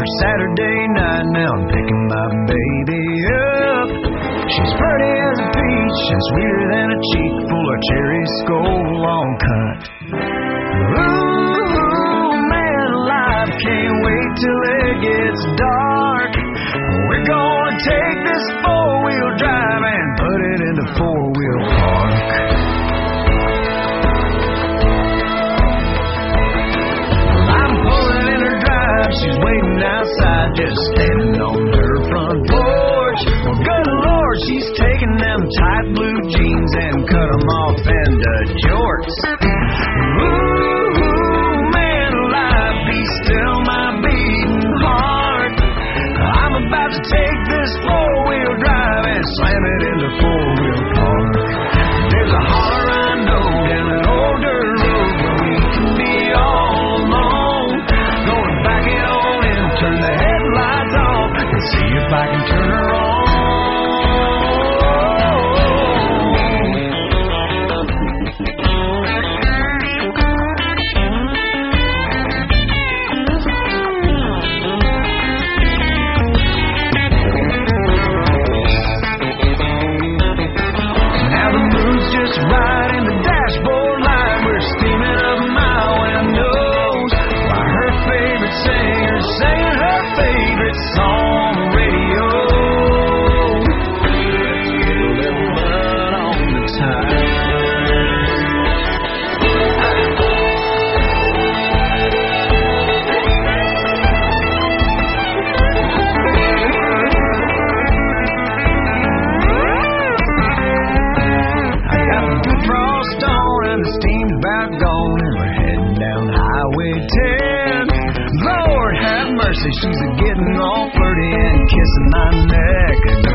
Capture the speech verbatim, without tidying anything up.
Saturday night, now I'm picking my baby up. She's pretty as a peach and sweeter than a cheek, full of cherry skull on cut. Ooh, man alive, can't wait till it gets dark. We're gonna take this four-wheel drive and put it into four-wheel park. I'm pulling in her drive, she's waiting outside, just standing on her front porch. Well, good Lord, she's taking them tight blue jeans and cut them off into jorts. Ooh, man alive, be still my beating heart. I'm about to take this four-wheel drive and slam it into four-wheel park. There's a holler I know down an old dirt road where we can be all alone. Going back it on and turn the headlights off and see if I can turn her on. Right in the dashboard light, we're steaming up my windows while her favorite singer's singing her favorite song on the radio. Let's get a little mud on the tires. Frost on and the steam's about gone and we're heading down Highway ten. Lord have mercy, she's a getting all flirty and kissing my neck